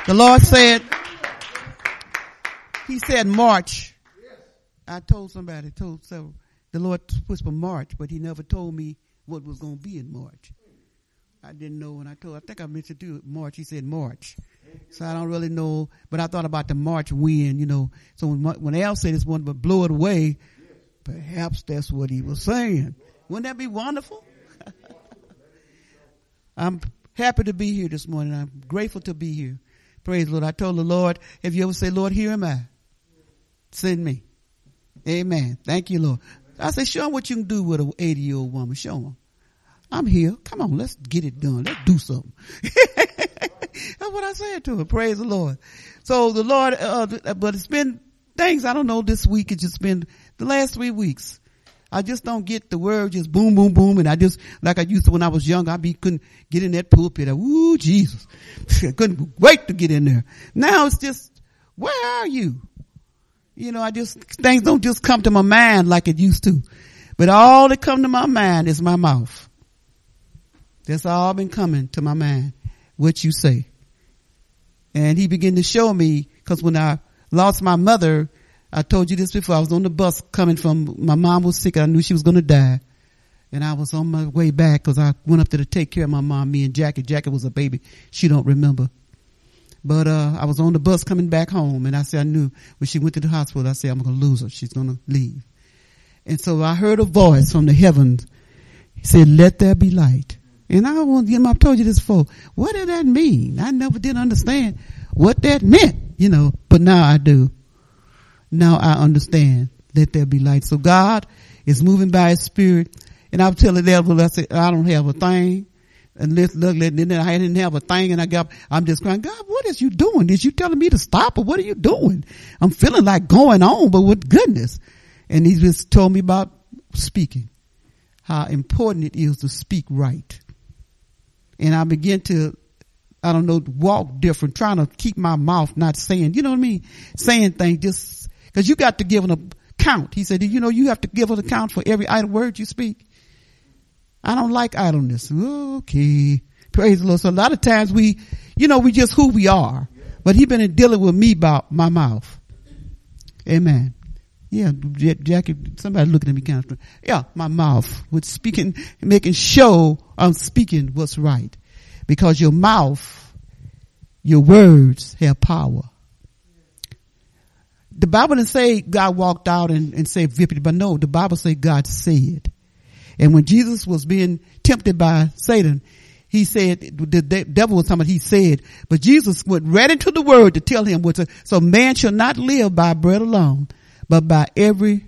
The Lord said, he said March. I told several, the Lord whispered March, but he never told me what was going to be in March. I didn't know, and I think I mentioned to March. He said March. So I don't really know, but I thought about the March wind, So when Al said it's one but blow it away, perhaps that's what he was saying. Wouldn't that be wonderful? I'm happy to be here this morning. I'm grateful to be here. Praise the Lord. I told the Lord, have you ever said, Lord, here am I. Send me. Amen. Thank you, Lord. I said, show him what you can do with an 80-year-old woman. Show him. I'm here. Come on, let's get it done. Let's do something. That's what I said to him. Praise the Lord. So the Lord, but it's been things, I don't know, this week. It's just been the last 3 weeks. I just don't get the word just boom, boom, boom. And I just, like I used to when I was young, couldn't get in that pulpit. Ooh, Jesus. I couldn't wait to get in there. Now it's just, where are you? Things don't just come to my mind like it used to. But all that come to my mind is my mouth. That's all been coming to my mind. What you say. And he began to show me, because when I lost my mother, I told you this before, I was on the bus coming from, my mom was sick, I knew she was going to die. And I was on my way back because I went up there to take care of my mom, me and Jackie. Jackie was a baby. She don't remember. But, I was on the bus coming back home, and I said, I knew when she went to the hospital, I said, I'm going to lose her. She's going to leave. And so I heard a voice from the heavens. He said, let there be light. And I've told you this before. What did that mean? I never did understand what that meant, but now I do. Now I understand. Let there be light. So God is moving by his spirit. And I'll tell the devil, I said, I don't have a thing. And then I didn't have a thing, and I'm just crying, God, what is you doing? Is you telling me to stop, or what are you doing? I'm feeling like going on, but with goodness. And he just told me about speaking, how important it is to speak right. And I began to, walk different, trying to keep my mouth not saying, you know what I mean? Saying things just, cause you got to give an account. He said, you have to give an account for every idle word you speak. I don't like idleness. Okay. Praise the Lord. So a lot of times we just who we are, but he been dealing with me about my mouth. Amen. Yeah, Jackie, somebody looking at me kind of, yeah, my mouth with speaking, making sure I'm speaking what's right. Because your mouth, your words have power. The Bible didn't say God walked out and said victory, but no, the Bible say God said. And when Jesus was being tempted by Satan, he said, the devil was talking about, he said, but Jesus went right into the word to tell him so man shall not live by bread alone, but by every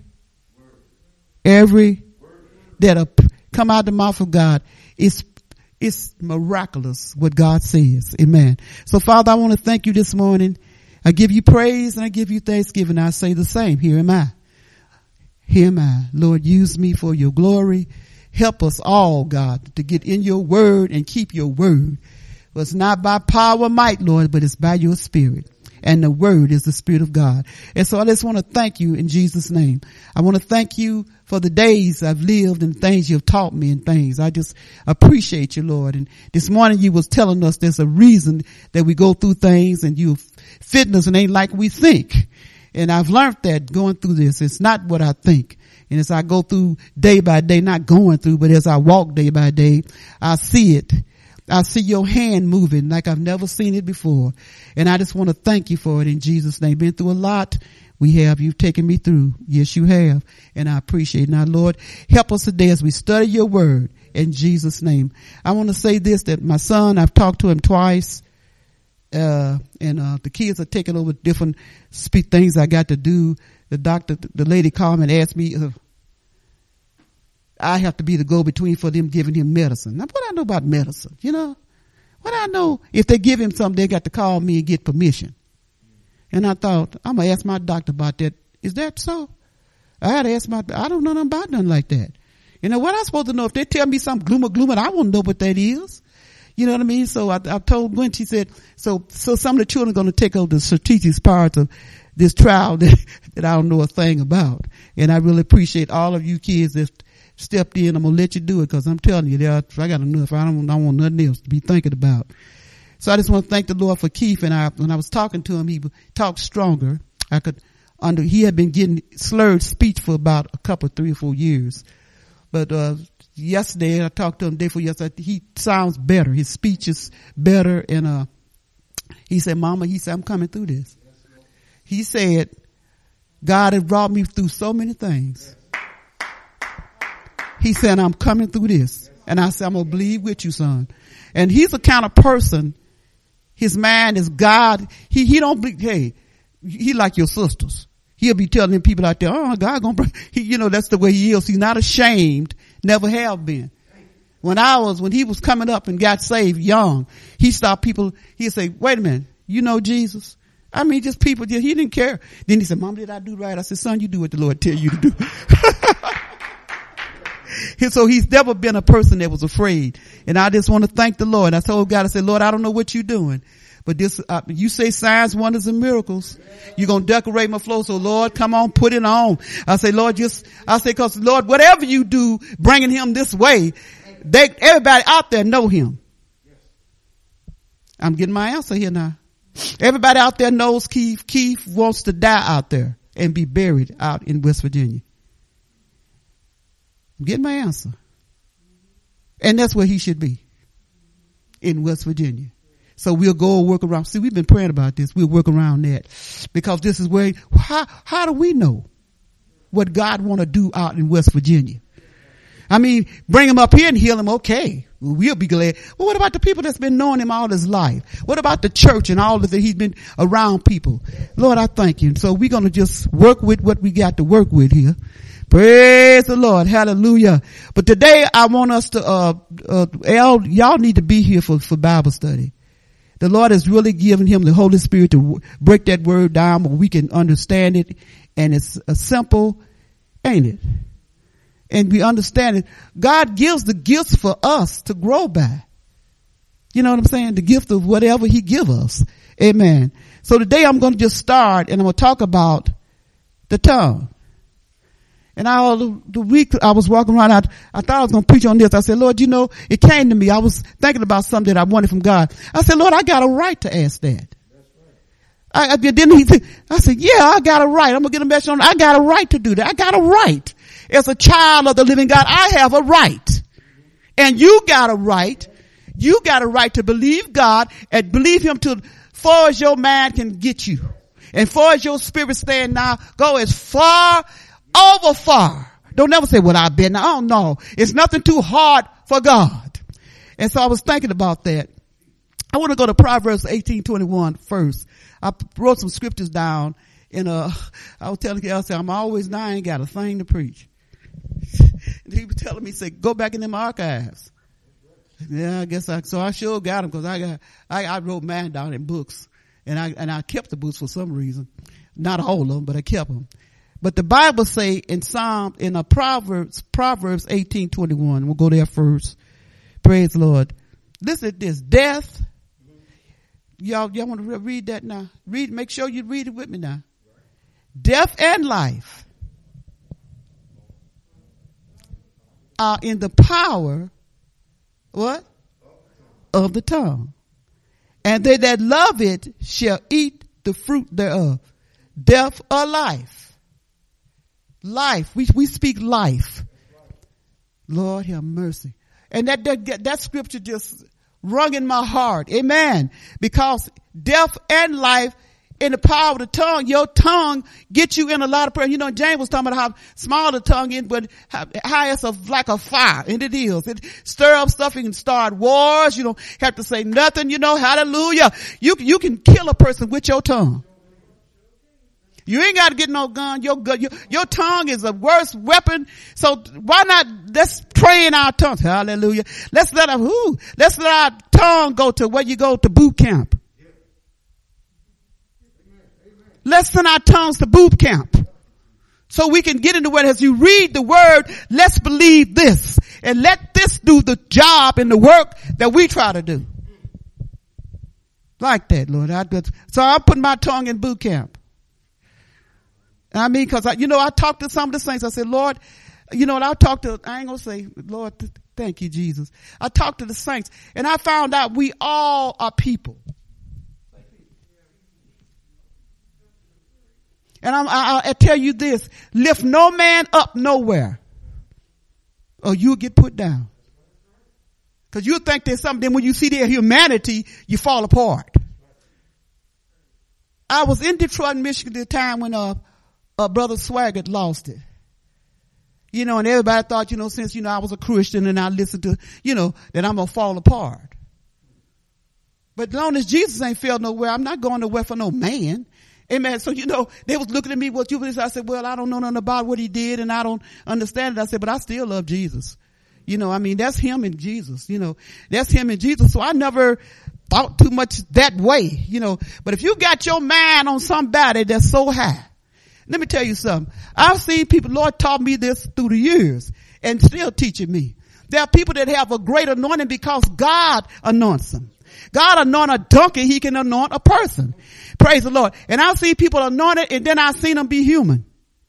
that'll come out of the mouth of God. It's miraculous what God says. Amen. So Father, I want to thank you this morning. I give you praise and I give you thanksgiving. I say the same. Here am I. Here am I. Lord, use me for your glory. Help us all, God, to get in your word and keep your word. But it's not by power or might, Lord, but it's by your spirit. And the word is the spirit of God. And so I just want to thank you in Jesus' name. I want to thank you for the days I've lived and things you've taught me and things. I just appreciate you, Lord. And this morning you was telling us there's a reason that we go through things, and you fitting us and ain't like we think. And I've learned that going through this. It's not what I think. And as I go through day by day, not going through, but as I walk day by day, I see it. I see your hand moving like I've never seen it before. And I just want to thank you for it in Jesus' name. Been through a lot. You've taken me through. Yes, you have. And I appreciate it. Now, Lord, help us today as we study your word in Jesus' name. I want to say this, that my son, I've talked to him twice. And the kids are taking over different things I got to do. The lady called me and asked me, I have to be the go-between for them giving him medicine. Now, what I know about medicine, what I know, if they give him something, they got to call me and get permission. And I thought, I'm going to ask my doctor about that. Is that so? I had to ask I don't know nothing about nothing like that. What I'm supposed to know, if they tell me something gloom, I won't know what that is. You know what I mean? So I told Gwen, she said, so some of the children are going to take over the strategic parts of this trial that I don't know a thing about. And I really appreciate all of you kids that stepped in. I'm going to let you do it, because I'm telling you, I got enough. I don't want nothing else to be thinking about. So I just want to thank the Lord for Keith. And when I was talking to him, he talked stronger. He had been getting slurred speech for about 3 or 4 years. But, yesterday I talked to him day before yesterday. He sounds better. His speech is better. And, he said, Mama, I'm coming through this. He said, God has brought me through so many things. He said, I'm coming through this. And I said, I'm going to believe with you, son. And he's the kind of person, his mind is God. He don't believe, hey, he like your sisters. He'll be telling people out there, oh, God gonna bring, that's the way he is. He's not ashamed, never have been. When he was coming up and got saved young, he stopped people, he'd say, wait a minute, you know Jesus? I mean, just people, he didn't care. Then he said, Mom, did I do right? I said, son, you do what the Lord tell you to do. So he's never been a person that was afraid. And I just want to thank the Lord. I told God, I said, Lord, I don't know what you're doing. But this, you say signs, wonders, and miracles. You're going to decorate my flow. So Lord, come on, put it on. I say, Lord, cause Lord, whatever you do, bringing him this way, everybody out there know him. I'm getting my answer here now. Everybody out there knows Keith. Keith wants to die out there and be buried out in West Virginia. I'm getting my answer. And that's where he should be. In West Virginia. So we'll go and work around. See, we've been praying about this. We'll work around that. Because this is where, how do we know what God want to do out in West Virginia? I mean, bring him up here and heal him. Okay. We'll be glad. Well, what about the people that's been knowing him all his life? What about the church and all of that he's been around people? Lord, I thank you. So we're going to just work with what we got to work with here. Praise the Lord. Hallelujah. But today I want us to, y'all need to be here for Bible study. The Lord has really given him the Holy Spirit to break that word down where we can understand it. And it's simple, ain't it? And we understand it. God gives the gifts for us to grow by. You know what I'm saying? The gift of whatever he give us. Amen. So today I'm going to just start and I'm going to talk about the tongue. And the week I was walking around, I thought I was going to preach on this. I said, Lord, it came to me. I was thinking about something that I wanted from God. I said, Lord, I got a right to ask that. I said, yeah, I got a right. I'm going to get a message on it. I got a right to do that. I got a right. As a child of the living God, I have a right. And you got a right. You got a right to believe God and believe him to far as your mind can get you. And far as your spirit stand now, go as far over far. Don't never say, well, I've been. Oh, no. It's nothing too hard for God. And so I was thinking about that. I want to go to Proverbs 18:21 first. I wrote some scriptures down and, I was telling you, I said, I ain't got a thing to preach. And he was telling me, say, go back in them archives. Yeah, I guess so I sure got them because I wrote mine down in books and I kept the books for some reason. Not all of them, but I kept them. But the Bible say in Proverbs 18:21, we'll go there first. Praise the Lord. Listen to this. Death. Y'all want to read that now? Make sure you read it with me now. Death and life are in the power, what? Of the tongue. And they that love it shall eat the fruit thereof. Death or life. Life. We speak life. Lord have mercy. And that scripture just rung in my heart. Amen. Because death and life in the power of the tongue. Your tongue gets you in a lot of prayer. James was talking about how small the tongue is, but how it's like a fire. And it is. It stir up stuff. You can start wars. You don't have to say nothing. Hallelujah. You can kill a person with your tongue. You ain't got to get no gun. Your tongue is the worst weapon. So why not let's pray in our tongues. Hallelujah. Let's let our tongue go to where you go to boot camp. Let's send our tongues to boot camp. So we can get into where as you read the word, let's believe this and let this do the job and the work that we try to do. Like that, Lord. So I'm putting my tongue in boot camp. I mean, cause I talked to some of the saints. I said, Lord, I ain't gonna say, Lord, Thank you, Jesus. I talked to the saints and I found out we all are people. And I tell you this, lift no man up nowhere or you'll get put down. Cause you think there's something, then when you see their humanity, you fall apart. I was in Detroit, Michigan at the time when, Brother Swaggart lost it. You know, and everybody thought, you know, since, you know, I was a Christian and I listened to, you know, that I'm going to fall apart. But as long as Jesus ain't failed nowhere, I'm not going nowhere for no man. Amen. So, you know, they was looking at me, what you believe? I said, well, I don't know nothing about what he did and I don't understand it. I said, but I still love Jesus. You know, I mean, that's him and Jesus, you know, that's him and Jesus. So I never thought too much that way, you know, but if you got your mind on somebody that's so high, let me tell you something. I've seen people, Lord taught me this through the years and still teaching me. There are people that have a great anointing because God anoints them. God anoint a donkey, he can anoint a person. Praise the Lord. And I've seen people anointed and then I've seen them be human.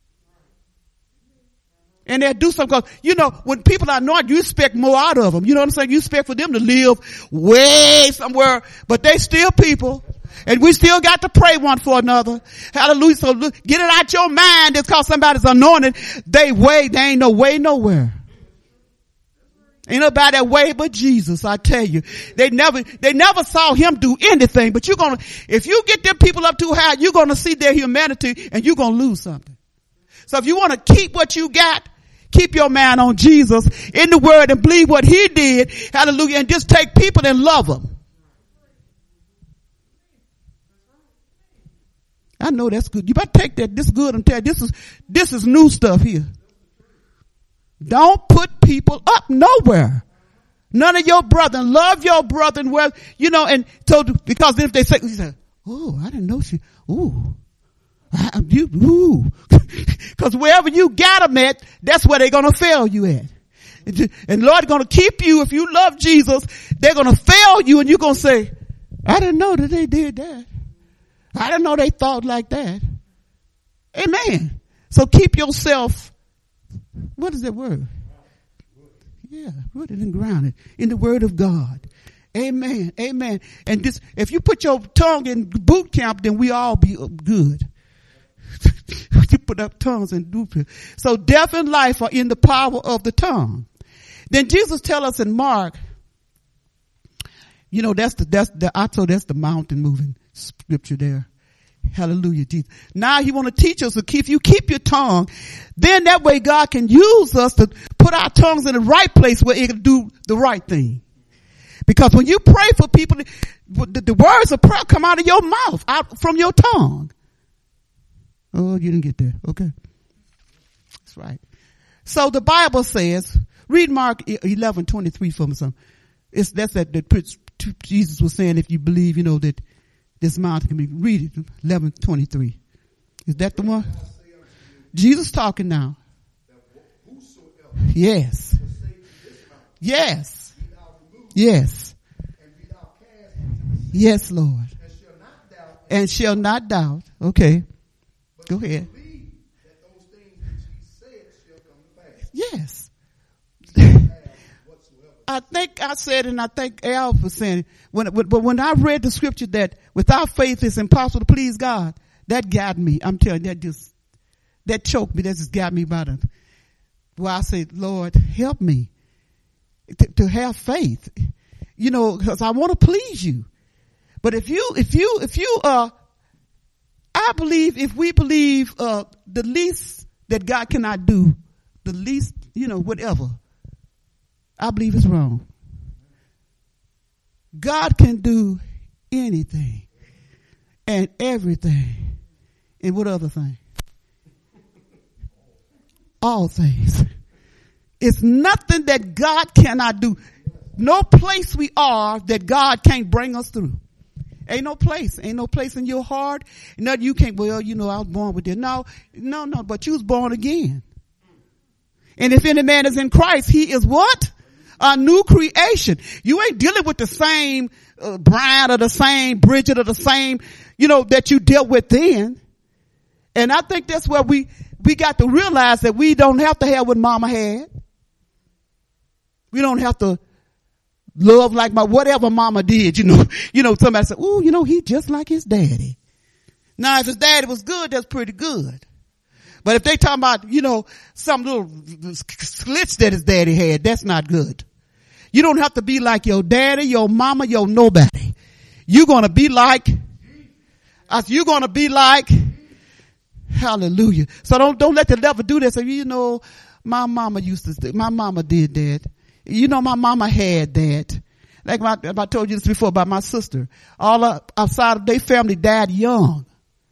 And they'll do something because, you know, when people are anointed, you expect more out of them. You know what I'm saying? You expect for them to live way somewhere, but they still people. And we still got to pray one for another. Hallelujah. So get it out your mind. It's because somebody's anointed. They ain't no way nowhere. Ain't nobody that way but Jesus, I tell you. They never saw him do anything, but if you get them people up too high, you're going to see their humanity and you're going to lose something. So if you want to keep what you got, keep your mind on Jesus in the word and believe what he did. Hallelujah. And just take people and love them. I know that's good. You better take that. This is good. I'm telling you, this is new stuff here. Don't put people up nowhere. None of your brethren. Love your brethren. Well, you know, and so because if they say, oh, I didn't know she, ooh. Because wherever you got them at, that's where they're going to fail you at. And Lord going to keep you. If you love Jesus, they're going to fail you and you're going to say, I didn't know that they did that. I didn't know they thought like that. Amen. So keep yourself, what is that word? Yeah, rooted and grounded in the word of God. Amen. Amen. And this, if you put your tongue in boot camp, then we all be good. You put up tongues and do it. So death and life are in the power of the tongue. Then Jesus tell us in Mark, you know, that's the mountain moving scripture there. Hallelujah, Jesus. Now he want to teach us to if you keep your tongue, then that way God can use us to put our tongues in the right place where it can do the right thing. Because when you pray for people, the words of prayer come out of your mouth, out from your tongue. Oh, you didn't get there. Okay. That's right. So the Bible says, read Mark 11:23 for me. That's that Jesus was saying, if you believe, you know, that this mountain can be, read it, 11:23. Is that the one? Jesus talking now. Yes. Yes. Yes. Yes, Lord. And shall not doubt. Okay. Go ahead. Yes. I think I said, and I think Al was saying it, but when I read the scripture that without faith it's impossible to please God, that got me. I'm telling you, that choked me. That just got me by the, well, I said, Lord, help me to have faith, you know, because I want to please you. But if you, I believe if we believe, the least that God cannot do, the least, you know, whatever, I believe it's wrong. God can do anything and everything. And what other thing? All things. It's nothing that God cannot do. No place we are that God can't bring us through. Ain't no place in your heart. Nothing you can't, well, you know, I was born with it. No, but you was born again. And if any man is in Christ, he is what? A new creation. You ain't dealing with the same Brian or the same Bridget or the same, you know, that you dealt with then. And I think that's where we got to realize that we don't have to have what mama had. We don't have to love like whatever mama did, somebody said, ooh, he just like his daddy. Now, if his daddy was good, that's pretty good. But if they talking about, some little slits that his daddy had, that's not good. You don't have to be like your daddy, your mama, your nobody. You're going to be like, hallelujah. So don't let the devil do that. So, my mama my mama did that. My mama had that. Like I told you this before about my sister. All outside of their family died young.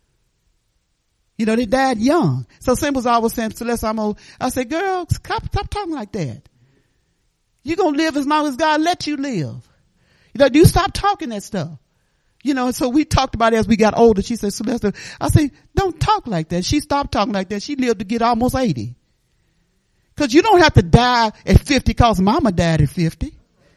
They died young. So Sim was always saying, Celeste, I said, girl, stop talking like that. You're going to live as long as God let you live. You stop talking that stuff. So we talked about it as we got older. She said, Celeste, I said, don't talk like that. She stopped talking like that. She lived to get almost 80. Cause you don't have to die at 50 cause mama died at 50.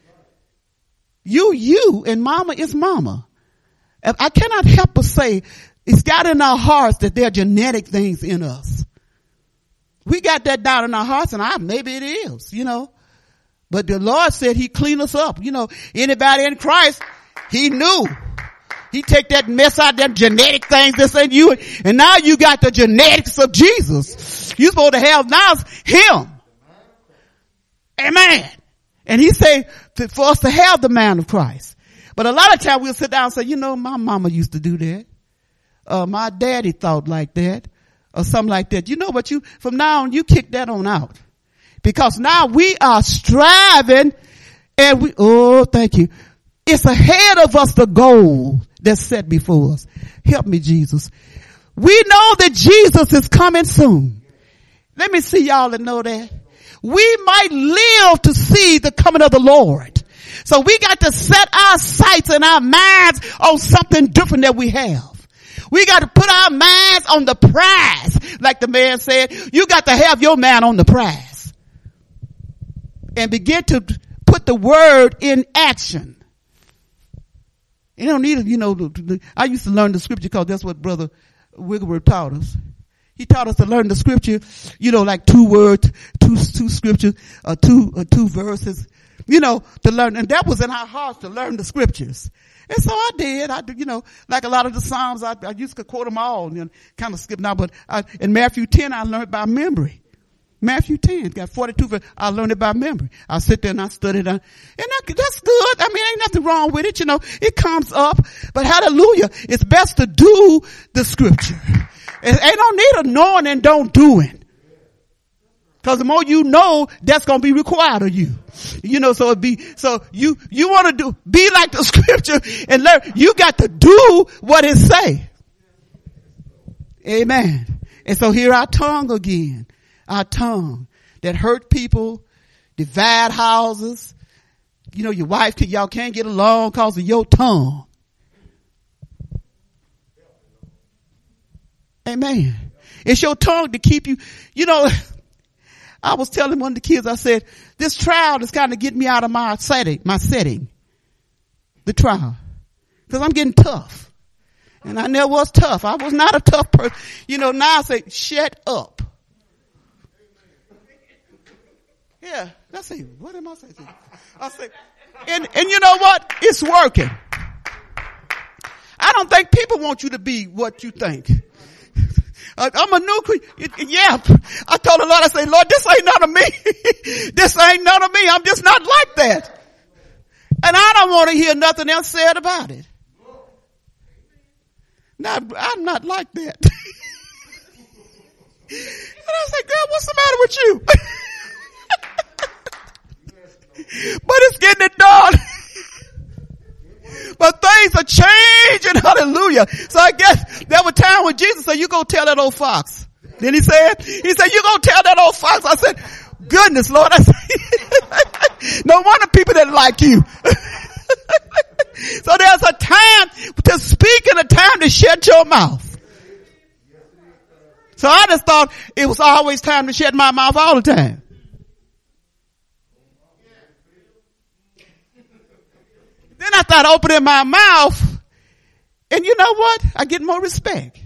You and mama is mama. I cannot help but say, it's got in our hearts that there are genetic things in us. We got that down in our hearts, and maybe it is, But the Lord said He clean us up. Anybody in Christ, He knew. He take that mess out, them genetic things that's in you, and now you got the genetics of Jesus. You're supposed to have now Him. Amen. And He say for us to have the mind of Christ. But a lot of times we'll sit down and say, my mama used to do that. My daddy thought like that or something like that. But from now on, you kick that on out because now we are striving and thank you. It's ahead of us the goal that's set before us. Help me, Jesus. We know that Jesus is coming soon. Let me see y'all that know that. We might live to see the coming of the Lord. So we got to set our sights and our minds on something different that we have. We got to put our minds on the prize. Like the man said, you got to have your mind on the prize. And begin to put the word in action. You don't need I used to learn the scripture because that's what Brother Wigglesworth taught us. He taught us to learn the scripture, like 2 words, two scriptures, two verses, to learn. And that was in our hearts to learn the scriptures. And so I did, like a lot of the Psalms, I used to quote them all and kind of skip now, but in Matthew 10, I learned by memory. Matthew 10, got 42 verses. I learned it by memory. I sit there and I study it. And that's good. Ain't nothing wrong with it. It comes up, but hallelujah. It's best to do the scripture. Ain't no need of knowing and don't doing. Cause the more you know, that's going to be required of you. So you want to be like the scripture and learn. You got to do what it say. Amen. And so here our tongue again. Our tongue that hurt people, divide houses. Your wife, y'all can't get along cause of your tongue. Amen. It's your tongue to keep you, I was telling one of the kids, I said, this trial is kind of getting me out of my setting. The trial. Cause I'm getting tough. And I never was tough. I was not a tough person. Now I say, shut up. Yeah. I say, what am I saying? I say, and you know what? It's working. I don't think people want you to be what you think. I'm a new creature. Yeah. I told the Lord, I say, Lord, this ain't none of me. This ain't none of me. I'm just not like that. And I don't want to hear nothing else said about it. Now, I'm not like that. And I say, God, what's the matter with you? But it's getting it done. But things are changing. Hallelujah. So I guess there was time when Jesus said, you go tell that old fox. Then he said, you go tell that old fox. I said, goodness, Lord. I said, no wonder people didn't like you. So there's a time to speak and a time to shut your mouth. So I just thought it was always time to shut my mouth all the time. Then I thought opening my mouth, and you know what? I get more respect.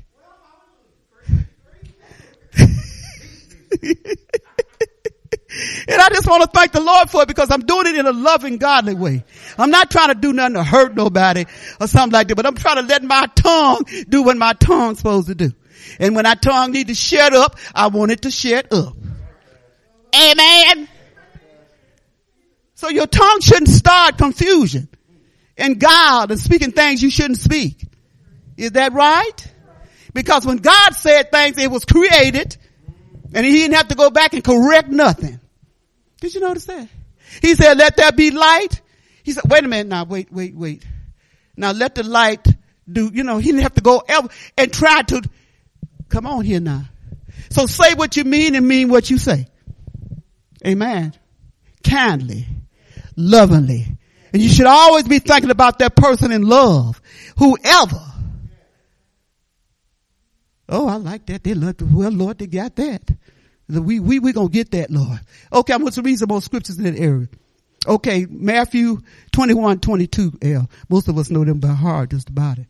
And I just want to thank the Lord for it because I'm doing it in a loving, godly way. I'm not trying to do nothing to hurt nobody or something like that, but I'm trying to let my tongue do what my tongue's supposed to do. And when our tongue need to shut up, I want it to shut up. Amen. So your tongue shouldn't start confusion and God and speaking things you shouldn't speak. Is that right? Because when God said things, it was created and he didn't have to go back and correct nothing. Did you notice that? He said, let there be light. He said, wait a minute now, wait. Now let the light do, he didn't have to go ever and try to, come on here now. So say what you mean and mean what you say. Amen. Kindly, lovingly. And you should always be thinking about that person in love. Whoever. Oh, I like that. They love, well, Lord, they got that. We gonna get that, Lord. Okay, I'm going to read some more scriptures in that area. Okay, Matthew 21:22. Most of us know them by heart, just about it.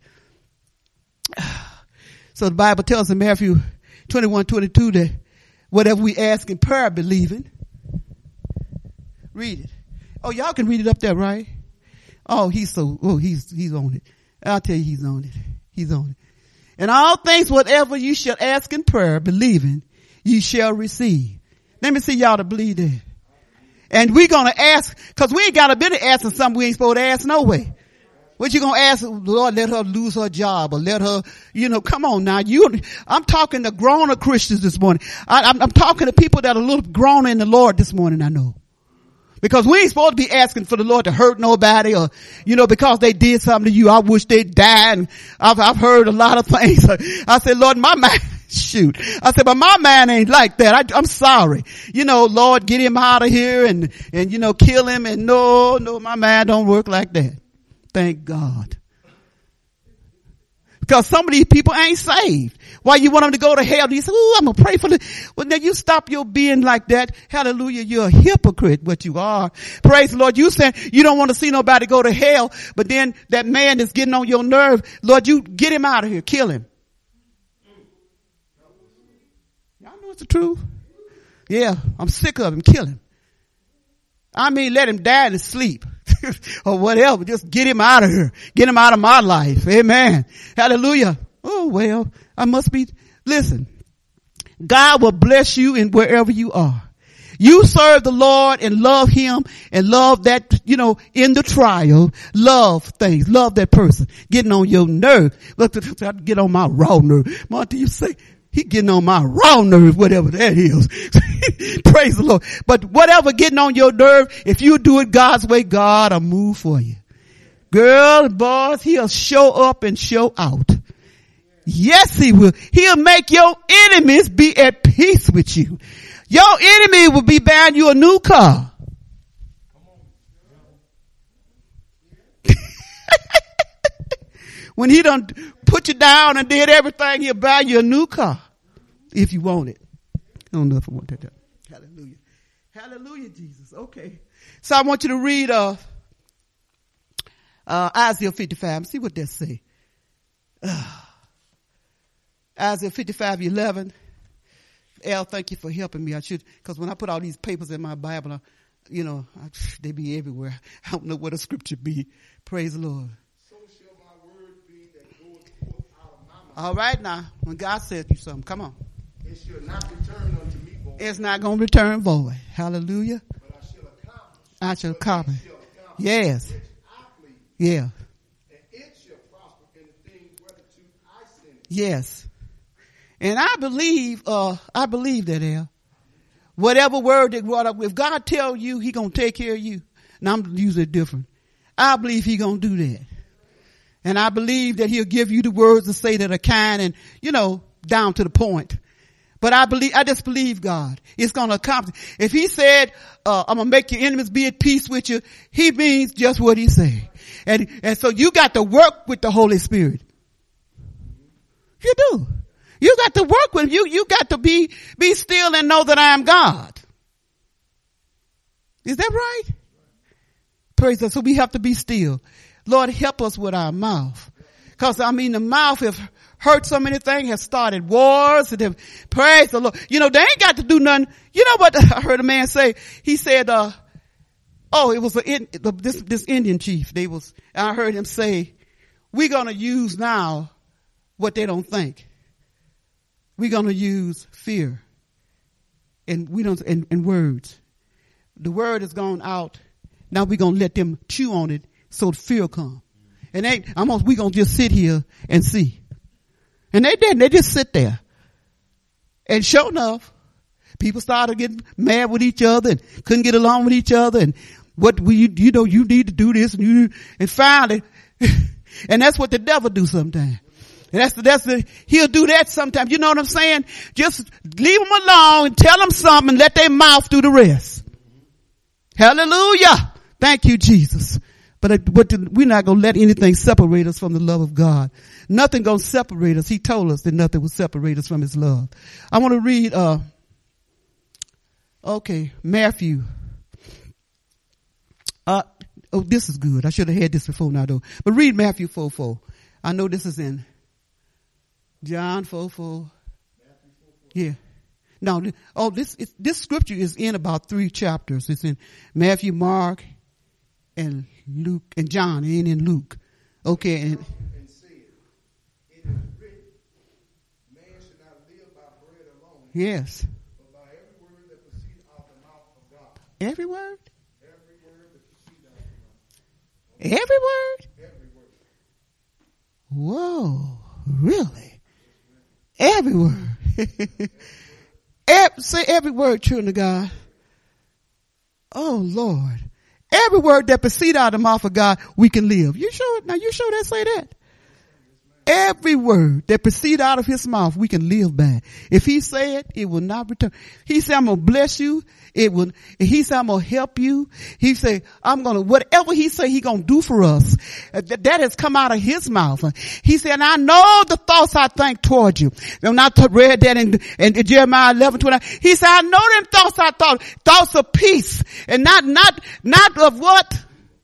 So the Bible tells in Matthew 21:22 that whatever we ask in prayer, believing. Read it. Oh, y'all can read it up there, right? Oh, he's on it. I'll tell you, he's on it. He's on it. And all things, whatever you shall ask in prayer, believing, you shall receive. Let me see y'all to believe that. And we're going to ask, cause we ain't got a bit of asking something we ain't supposed to ask no way. What you gonna ask? Lord, let her lose her job or let her, come on now. I'm talking to grown Christians this morning. I'm talking to people that are a little grown in the Lord this morning, I know. Because we ain't supposed to be asking for the Lord to hurt nobody or, because they did something to you. I wish they'd die. And I've heard a lot of things. I said, Lord, my man, shoot. I said, but my man ain't like that. I'm sorry. Lord, get him out of here and kill him. And no, my man don't work like that. Thank God. Because some of these people ain't saved. Why you want them to go to hell? You say, "Ooh, I'm gonna pray for this." Well, then you stop your being like that. Hallelujah. You're a hypocrite, what you are. Praise the Lord. You said you don't want to see nobody go to hell, but then that man is getting on your nerve. Lord, you get him out of here. Kill him. Y'all know it's the truth. Yeah, I'm sick of him. Kill him. I mean, let him die in his sleep. Or whatever. Just get him out of here. Get him out of my life. Amen. Hallelujah. Oh, well, I must be. Listen, God will bless you in wherever you are. You serve the Lord and love him and love that, in the trial, love things, love that person getting on your nerve. Look, get on my raw nerve. Martha, you say, he getting on my raw nerve, whatever that is. Praise the Lord. But whatever getting on your nerve, if you do it God's way, God will move for you. Girls, boys, he'll show up and show out. Yes, he will. He'll make your enemies be at peace with you. Your enemy will be buying you a new car. When he done put you down and did everything, he'll buy you a new car. If you want it. I don't know if I want that. Hallelujah. Hallelujah, Jesus. Okay. So I want you to read, Isaiah 55. See what that say. Isaiah 55:11. Al, thank you for helping me. I should, cause when I put all these papers in my Bible, they be everywhere. I don't know what a scripture be. Praise the Lord. All right now, when God says you something, come on. It shall not return unto me void. It's not going to return void. Hallelujah. But I shall accomplish. Yes. Yeah. And it shall prosper in the things whereto I send it. Yes. And I believe that, Al. Whatever word that brought up, if God tell you he going to take care of you, now I'm using it different. I believe he going to do that. And I believe that he'll give you the words to say that are kind and, down to the point. But I just believe God. It's going to accomplish. If he said, I'm going to make your enemies be at peace with you, he means just what he said. And so you got to work with the Holy Spirit. You do. You got to work with him. You got to be still and know that I am God. Is that right? Praise God. So we have to be still. Lord, help us with our mouth. Cause the mouth, if hurt so many things, has started wars, and have, praise the Lord. You know, they ain't got to do nothing. You know what I heard a man say? He said, it was this Indian chief. I heard him say, we're going to use now what they don't think. We're going to use fear and words. The word has gone out. Now we're going to let them chew on it so the fear come. And we're going to just sit here and see. And they didn't. They just sit there. And sure enough, people started getting mad with each other and couldn't get along with each other. And you need to do this and finally, and that's what the devil do sometimes. And he'll do that sometimes. You know what I'm saying? Just leave them alone and tell them something and let their mouth do the rest. Hallelujah. Thank you, Jesus. But we're not going to let anything separate us from the love of God. Nothing going to separate us. He told us that nothing will separate us from his love. I want to read, Matthew. This is good. I should have had this before now though. But read Matthew 4:4. I know this is in John 4:4. Yeah. No, this scripture is in about 3 chapters. It's in Matthew, Mark, and Luke, and John, and in Luke. Okay. And said, it is written, man should not live by bread alone. Yes. But by every word that proceeds out the mouth of God. Every word? Every word that proceeds out the mouth. Every word? Every word. Whoa. Really? Every word. Say every word, children of God. Oh Lord. Every word that proceeds out of the mouth of God, we can live. You sure? Now you sure that say that? Every word that proceeds out of his mouth, we can live by. If he said it will not return. He said, I'm going to bless you. He said, I'm going to help you. He said, whatever he said he going to do for us, that has come out of his mouth. He said, and I know the thoughts I think toward you. And I read that in Jeremiah 11:29. He said, I know them thoughts of peace and not of what?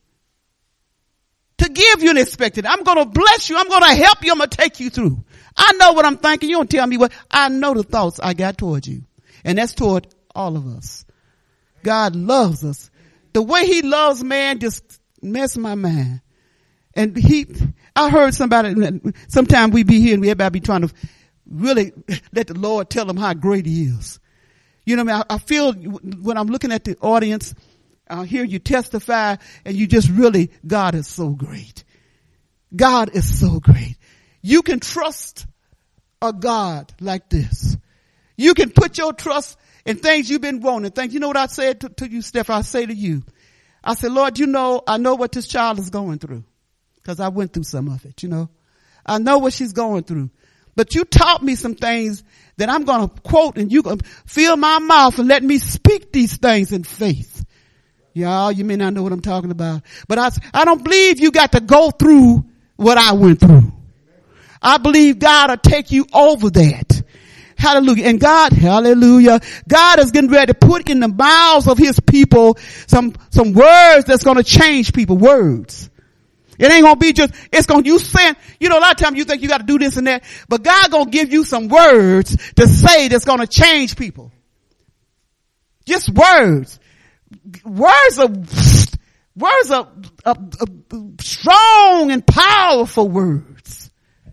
To give you an expected. I'm going to bless you. I'm going to help you. I'm going to take you through. I know what I'm thinking. You don't tell me what. I know the thoughts I got towards you. And that's toward all of us. God loves us. The way he loves man just messes my mind. And I heard sometimes we be here and everybody be trying to really let the Lord tell them how great he is. You know what I mean? I feel when I'm looking at the audience, I hear you testify and you just really, God is so great. God is so great. You can trust a God like this. You can put your trust in things you've been wanting. Things, you know what I said to you, Steph? I say to you, I said, Lord, I know what this child is going through. Cause I went through some of it, I know what she's going through. But you taught me some things that I'm going to quote and you going to fill my mouth and let me speak these things in faith. Y'all, you may not know what I'm talking about, but I don't believe you got to go through what I went through. I believe God will take you over that. Hallelujah. And God, hallelujah, God is getting ready to put in the mouths of his people some words that's going to change people. Words. It ain't going to be you saying, a lot of times you think you got to do this and that, but God going to give you some words to say that's going to change people. Just words. Words are strong and powerful words.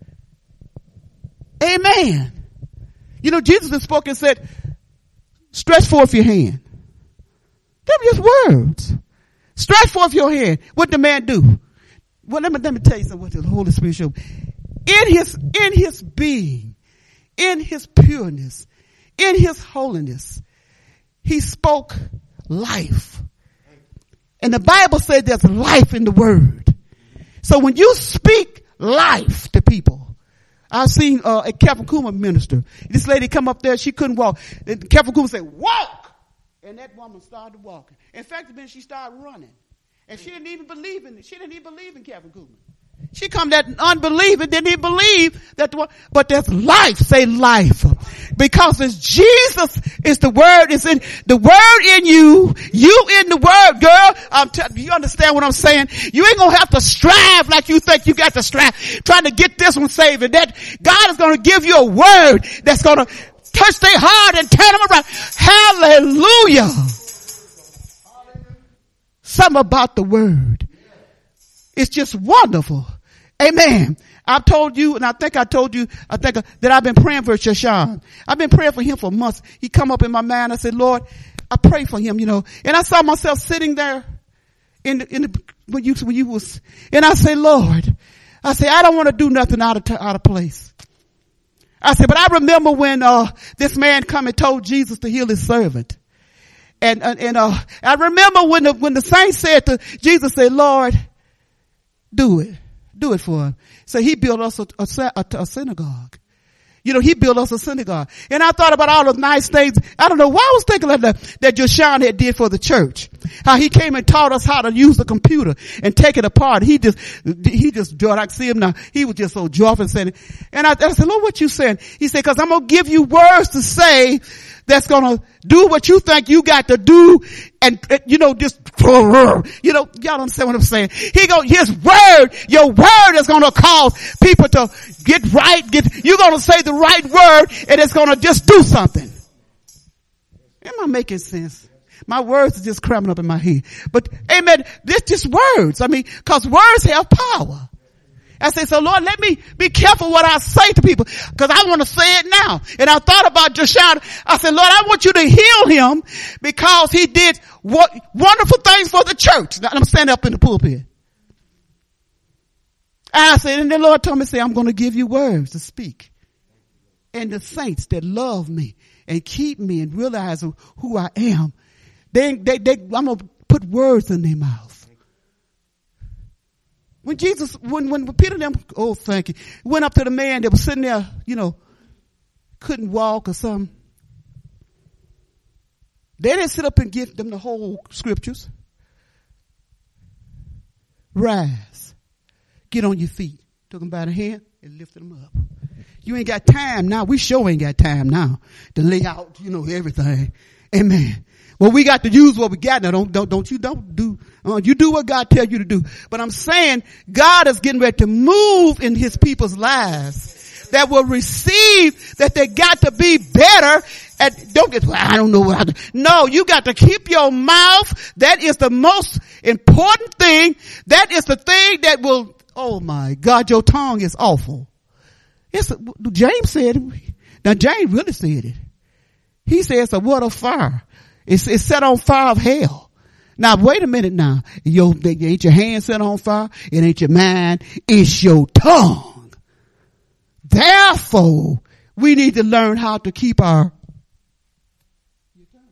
Amen. Jesus has spoken and said, stretch forth your hand. Them just words. Stretch forth your hand. What the man do? Well, let me tell you something what the Holy Spirit showed. In his being, in his pureness, in his holiness, he spoke life. And the Bible said there's life in the word. So when you speak life to people, I've seen a Catherine Kuma minister. This lady come up there, she couldn't walk. And Catherine Kuma said, walk! And that woman started walking. In fact, then she started running. And she didn't even believe in it. She didn't even believe in Catherine Kuma. She come that unbelieving, didn't even believe that but there's life. Say life. Because it's Jesus is the word, is in the word in you in the word, girl. I'm telling you, understand what I'm saying? You ain't gonna have to strive like you think you got to strive, trying to get this one saved and that. God is gonna give you a word that's gonna touch their heart and turn them around. Hallelujah. Something about the word. It's just wonderful. Amen. I've told you, and I think that I've been praying for Shashan. I've been praying for him for months. He come up in my mind. I said, Lord, I pray for him, and I saw myself sitting there when you was, and I said, Lord, I don't want to do nothing out of place. I said, but I remember when, this man come and told Jesus to heal his servant. And I remember when the saint said to Jesus, said, Lord, do it for him. So he built us a synagogue. He built us a synagogue. And I thought about all the nice things. I don't know why I was thinking of that Joshan had did for the church. How he came and taught us how to use the computer and take it apart. He just joyed. I can see him now. He was just so joyful saying, and I said, Lord, what you saying? He said, cause I'm going to give you words to say that's going to do what you think you got to do. And, just, y'all understand what I'm saying? His word, your word is going to cause people to get right. You're going to say the right word and it's going to just do something. Am I making sense? My words are just cramming up in my head. But amen, this just words. Cause words have power. I said, so Lord, let me be careful what I say to people, because I want to say it now. And I thought about Joshan. I said, Lord, I want you to heal him because he did wonderful things for the church. Now, I'm standing up in the pulpit. And I said, and the Lord told me, say, I'm going to give you words to speak. And the saints that love me and keep me and realize who I am, I'm going to put words in their mouth. When Peter and them, thank you, went up to the man that was sitting there, couldn't walk or something. They didn't sit up and give them the whole scriptures. Rise. Get on your feet. Took them by the hand and lifted them up. You ain't got time now. We sure ain't got time now to lay out, everything. Amen. Well, we got to use what we got now. You do what God tells you to do. But I'm saying God is getting ready to move in his people's lives that will receive that they got to be better. And I don't know what I do. No, you got to keep your mouth. That is the most important thing. That is the thing that will, oh my God, your tongue is awful. James said it. Now James really said it. He said it's a water of fire. It's set on fire of hell. Now wait a minute now. Ain't your hand set on fire? It ain't your mind. It's your tongue. Therefore, we need to learn how to keep our tongue.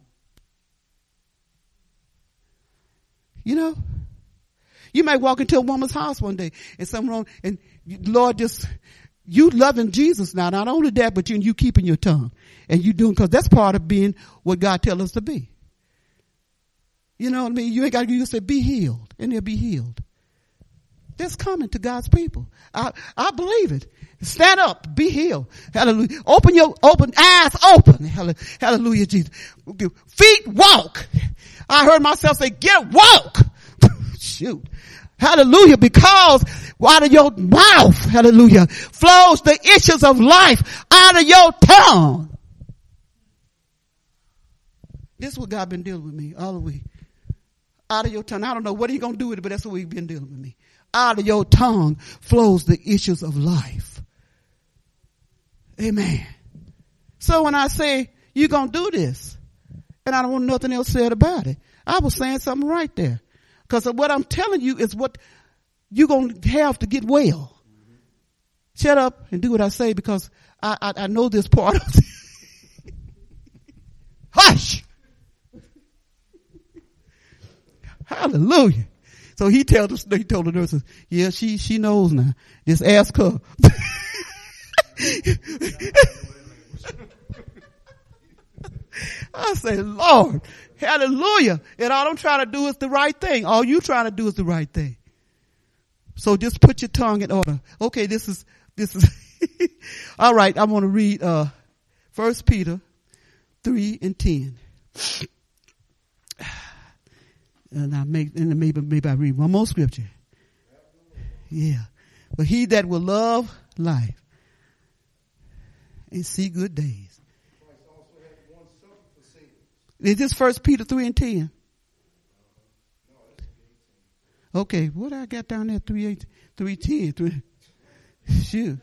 You might walk into a woman's house one day and something wrong, and Lord, you loving Jesus now. Not only that, but you keeping your tongue. And you doing, cause that's part of being what God tells us to be. You know what I mean? You ain't got to, you say be healed and they'll be healed. That's coming to God's people. I believe it. Stand up, be healed. Hallelujah. Open eyes open. Hallelujah, Jesus. Feet walk. I heard myself say, walk. Shoot. Hallelujah. Because out of your mouth, hallelujah, flows the issues of life out of your tongue. This is what God been dealing with me all the week. Out of your tongue. I don't know what he's going to do with it, but that's what he's been dealing with me. Out of your tongue flows the issues of life. Amen. So when I say you're going to do this, and I don't want nothing else said about it, I was saying something right there. Because what I'm telling you is what you're going to have to get well. Shut up and do what I say, because I know this part of it. Hush! Hallelujah. So he told the nurses, yeah, she knows now. Just ask her. I say, Lord, hallelujah. And all I'm trying to do is the right thing. All you trying to do is the right thing. So just put your tongue in order. Okay, this is all right. I want to read 1 Peter 3:10. And maybe I read one more scripture. Yeah. But he that will love life and see good days. Is this 1 Peter 3:10? Okay, what I got down there? 3:10. Shoot.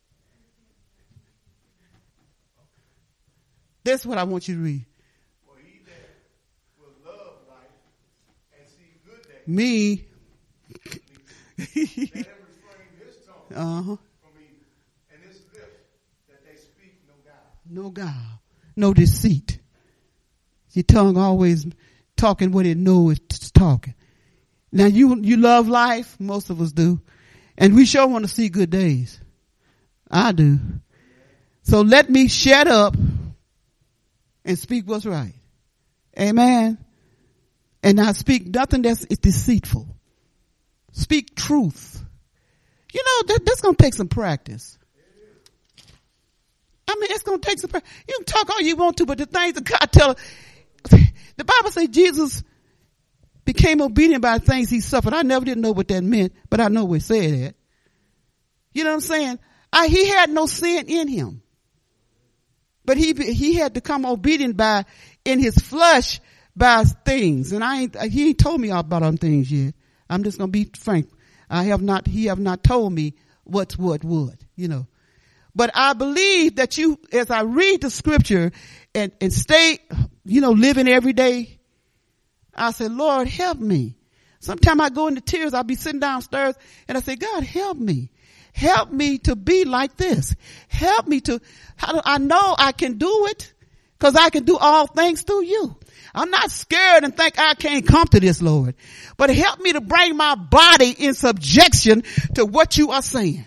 That's what I want you to read. For he that will love life and see good days. Me. Let him refrain his tongue Uh-huh. from evil, and his lips that they speak no guile. No guile. No deceit. Your tongue always talking what it knows it's talking. Now you love life. Most of us do. And we sure want to see good days. I do. So let me shut up and speak what's right. Amen. And I speak nothing that's deceitful. Speak truth. You know, that's going to take some practice. I mean, it's going to take some practice. You can talk all you want to, but the things that God tells, the Bible says Jesus became obedient by the things he suffered. I never did know what that meant, but I know we said that. You know what I'm saying? He had no sin in him. But he had to come obedient in his flesh by things. And he ain't told me all about them things yet. I'm just going to be frank. He have not told me what's what would, you know. But I believe that as I read the scripture and stay, you know, living every day, I say, Lord, help me. Sometimes I go into tears. I'll be sitting downstairs and I say, God, help me. Help me to be like this. Help me I know I can do it because I can do all things through you. I'm not scared and think I can't come to this, Lord. But help me to bring my body in subjection to what you are saying.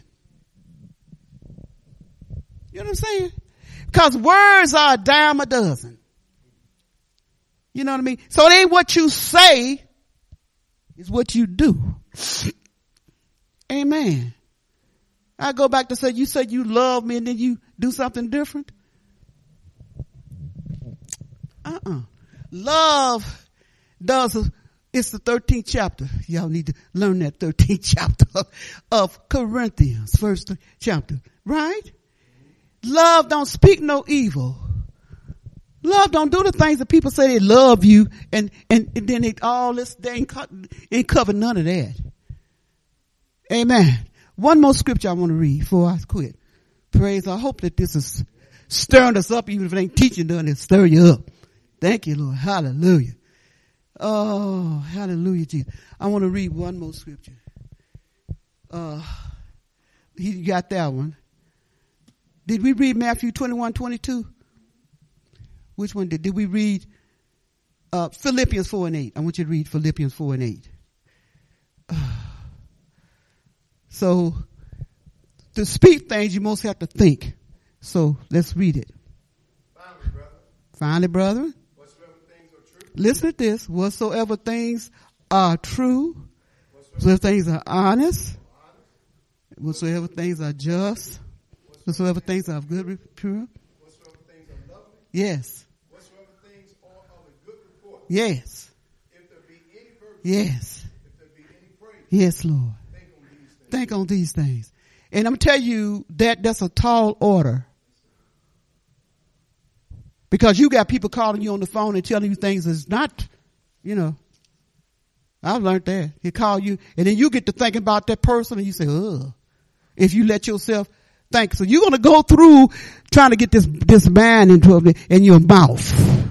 You know what I'm saying? Because words are a dime a dozen. You know what I mean? So it ain't what you say, it's what you do. Amen. I go back to say, you said you love me and then you do something different. Love it's the 13th chapter. Y'all need to learn that 13th chapter of Corinthians, first chapter, right? Love don't speak no evil. Love don't do the things that people say they love you and then they ain't cover none of that. Amen. One more scripture I want to read before I quit. Praise. I hope that this is stirring us up, even if it ain't teaching doing it, stir you up. Thank you, Lord. Hallelujah. Oh, hallelujah, Jesus. I want to read one more scripture. He got that one. Did we read Matthew 21:22? Which one did we read? Philippians 4:8. I want you to read Philippians 4:8. So to speak things, you most have to think. So let's read it. Finally, brother. Whatsoever things are true. Listen to this. Whatsoever things are true. Whatsoever things are honest. Whatsoever things are just. Whatsoever things are of good, pure. Whatsoever things are lovely. Yes. Whatsoever things are of a good report. Yes. If there be any virtue. Yes. If there be any praise. Yes, Lord. Think on these things. And I'm going to tell you that's a tall order. Because you got people calling you on the phone and telling you things that's not, you know. I've learned that. He call you and then you get to thinking about that person and you say, ugh. If you let yourself think. So you're going to go through trying to get this man in your mouth.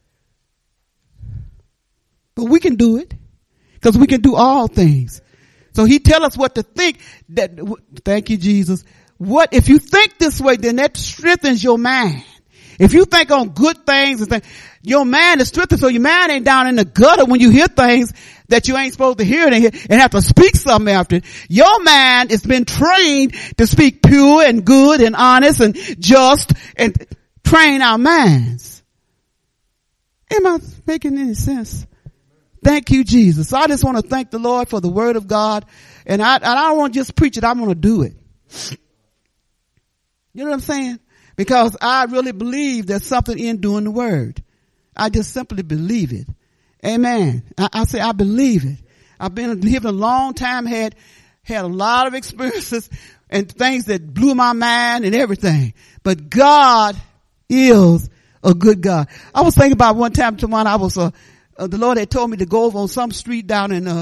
But we can do it. Because we can do all things. So he tell us what to think. Thank you, Jesus. What if you think this way, then that strengthens your mind. If you think on good things and your mind is strengthened, so your mind ain't down in the gutter when you hear things that you ain't supposed to hear and have to speak something after it. Your mind has been trained to speak pure and good and honest and just and train our minds. Am I making any sense? Thank you, Jesus. So I just want to thank the Lord for the word of God. And I don't want to just preach it. I want to do it. You know what I'm saying? because I really believe there's something in doing the word. I just simply believe it. Amen. I say I believe it. I've been living a long time, had a lot of experiences and things that blew my mind and everything. But God is a good God. I was thinking about one time, I was, the Lord had told me to go over on some street down in,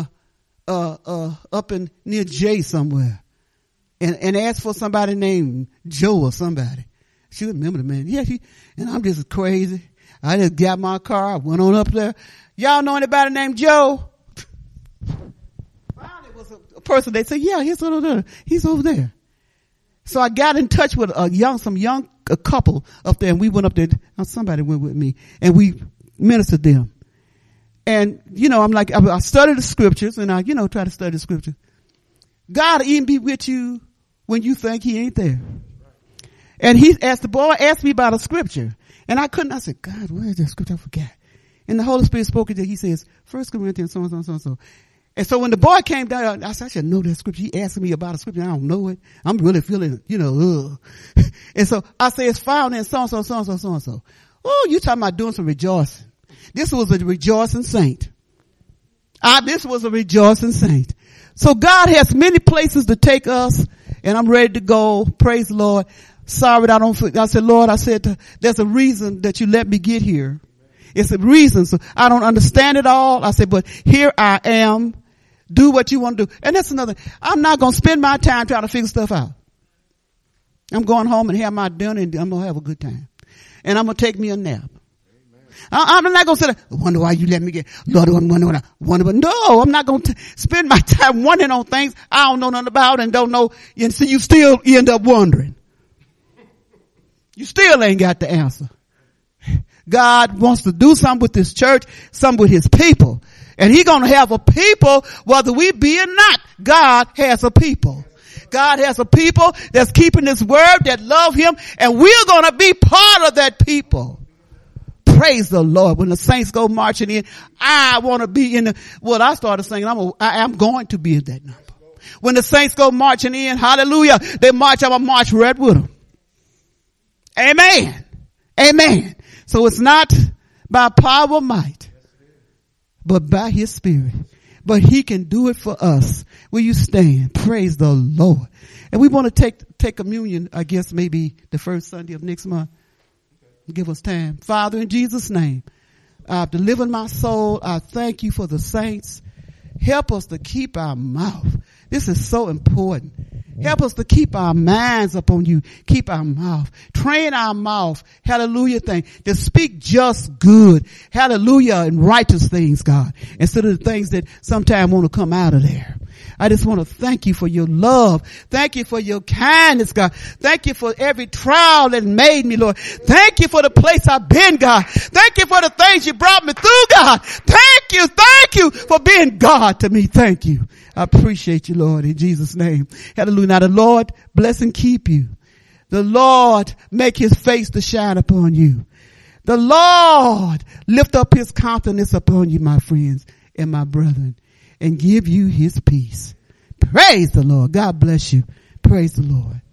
up in near Jay somewhere and ask for somebody named Joe or somebody. She remember the man. Yeah, and I'm just crazy. I just got my car. I went on up there. Y'all know anybody named Joe? Finally, it was a person. They said, yeah, he's over there. So I got in touch with some young couple up there, and we went up there. Somebody went with me, and we ministered them. And, I'm like, I studied the scriptures, and I, try to study the scriptures. God will even be with you when you think he ain't there. And the boy asked me about a scripture. And I said, God, where is that scripture? I forgot. And the Holy Spirit spoke it. He says, 1 Corinthians, so and so, so and so. And so when the boy came down, I said, I should know that scripture. He asked me about a scripture. I don't know it. I'm really feeling, And so I say, it's found in so and so, so and so, so and so. Oh, you talking about doing some rejoicing. This was a rejoicing saint. This was a rejoicing saint. So God has many places to take us, and I'm ready to go. Praise the Lord. Sorry, I said, Lord, there's a reason that you let me get here. It's a reason. So I don't understand it all. I said, but here I am. Do what you want to do. And that's another. I'm not going to spend my time trying to figure stuff out. I'm going home and have my dinner, and I'm going to have a good time. And I'm going to take me a nap. I'm not going to say, I wonder why you let me get, Lord, I wonder. No, I'm not going to spend my time wondering on things I don't know nothing about and don't know. And so you still end up wondering. You still ain't got the answer. God wants to do something with this church, something with his people. And he's going to have a people, whether we be or not. God has a people. God has a people that's keeping his word, that love him, and we're going to be part of that people. Praise the Lord. When the saints go marching in, I want to be in I started singing, I'm going to be in that number. When the saints go marching in, hallelujah, they march, I'm going to march right with them. Amen. Amen. So it's not by power or might, but by his spirit. But he can do it for us. Will you stand? Praise the Lord. And we want to take communion, I guess maybe the first Sunday of next month. Give us time. Father, in Jesus' name, I've delivered my soul. I thank you for the saints. Help us to keep our mouth. This is so important. Help us to keep our minds upon you. Keep our mouth. Train our mouth. Hallelujah thing. To speak just good. Hallelujah and righteous things, God. Instead of the things that sometimes want to come out of there. I just want to thank you for your love. Thank you for your kindness, God. Thank you for every trial that made me, Lord. Thank you for the place I've been, God. Thank you for the things you brought me through, God. Thank you for being God to me. Thank you. I appreciate you, Lord, in Jesus' name. Hallelujah. Now the Lord bless and keep you. The Lord make his face to shine upon you. The Lord lift up his countenance upon you, my friends and my brethren, and give you his peace. Praise the Lord. God bless you. Praise the Lord.